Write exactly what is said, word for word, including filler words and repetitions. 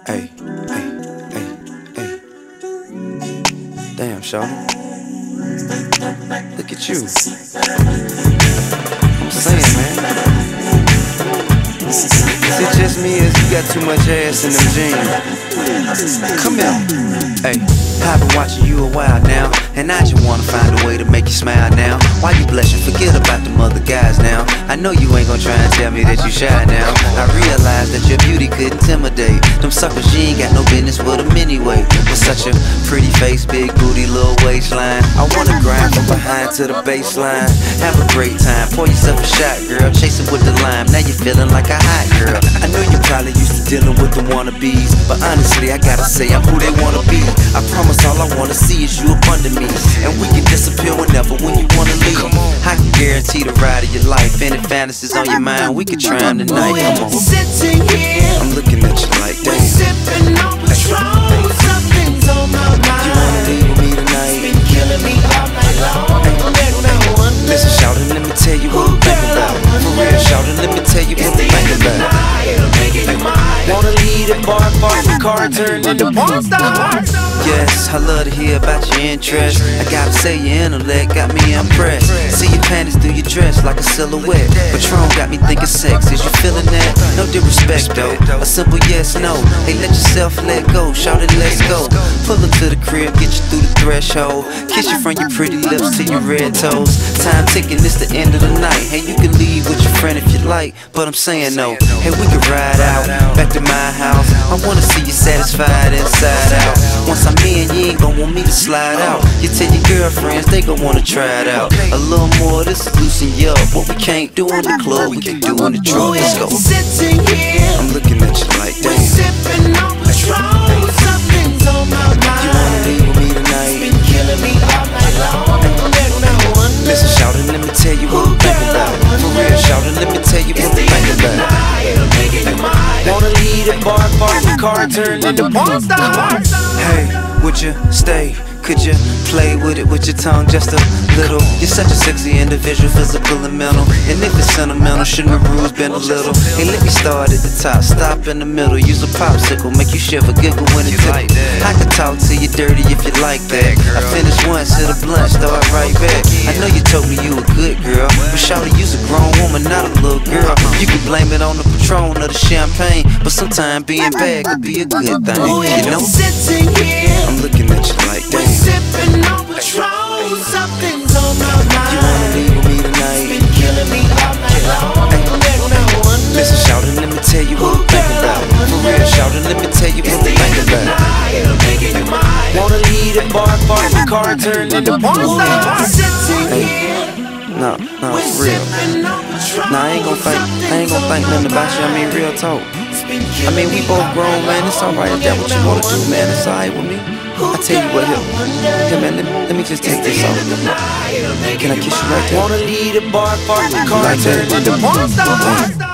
Hey, hey, hey, hey. Damn, shawty. Look at you. I'm saying, man. Is it just me or you got too much ass in them jeans? Come here. Hey, I've been watching you a while now, and I just wanna find a way to make you smile now. Why you blushing? Forget about them other guys now. I know you ain't gonna try and tell me that you shy now. I realize that your beauty could intimidate them suckers. You ain't got no business with them anyway. With such a pretty face, big booty, little waistline, I wanna grind from behind to the baseline. Have a great time, pour yourself a shot, girl. Chase it with the lime, now you're feeling like a hot girl. I know you probably used to dealing with the wannabes, but honestly, I gotta say I'm who they wanna be. I promise all I wanna see is you up under me, and we can disappear whenever when you wanna leave. I can guarantee the ride of your life. Any fantasies on your mind, we can try them tonight. Come on. Sitting here, I'm looking at you like that. we're sipping on Patron. Something's on my mind. You wanna leave with me tonight? Been killing me all night long. Listen, shout it, let me tell you what I'm thinking about. For real, shout it, let me tell you what I'm thinking about. Wanna lead a bar, park the car, turn into porn star. Yes, I love to hear about your interest. I gotta say your intellect got me impressed. See your panties through your dress like a silhouette. Patron got me thinking sex, is you feeling that? No disrespect though, a simple yes, no. Hey, let yourself let go, shout it, let's go. Pull up to the crib, get you through the threshold. Kiss you from your pretty lips to your red toes. Time ticking, it's the end of the night. Hey, you can leave with your friend if you like, but I'm saying no. Hey, we can ride out, back to my house. I wanna see you satisfied inside out. Once I'm in, you ain't gon' want me to slide out. You tell your girlfriends, they gon' wanna try it out. A little more, this is loosen you up. What we can't do in the club, we can do in the truck. Let's go. Sitting here, I'm looking at you like we're that. sipping on Patron. Something's on my mind. You wanna leave with me tonight? Been killing me all night long. Listen, shout it, let me tell you what I'm thinking about. For real, shout it, let me tell you what I'm thinking about. Wanna lead a bar, park the car, turn into porn star. Hey, would you stay? Could you play with it with your tongue just a little? You're such a sexy individual, physical and mental. And if it's sentimental, shouldn't the rules been a little? Hey, let me start at the top, stop in the middle. Use a popsicle, make you shiver, giggle when it tickle. I can talk to you dirty if you like that. I finish once, hit a blunt, start right back. I know you told me you a good girl, but shawty, you's a grown woman, not a little girl. You can blame it on the Patron or the champagne, but sometimes being bad could be a good thing. You know? Sitting here, I'm looking at you like that. sipping on Patron. Something's on my mind. You wanna leave with me tonight? Been killing me all night long. Listen, shout it, let me tell you what I'm thinking about. For real, shout it, let me tell you what I'm thinking about. Wanna lead a bar, park the car, turn into porn star. Sitting here, No, no, for real. Nah, I ain't gon' think, I ain't gon' think nothing about you. I mean, real talk. I mean, we both grown, man. It's alright if that's what you wanna do, man. It's alright with me. I tell you what, here, here man, let me, let me just take this off. Can I kiss you right there? wanna lead a bar, park the car, Like that? turn into porn star.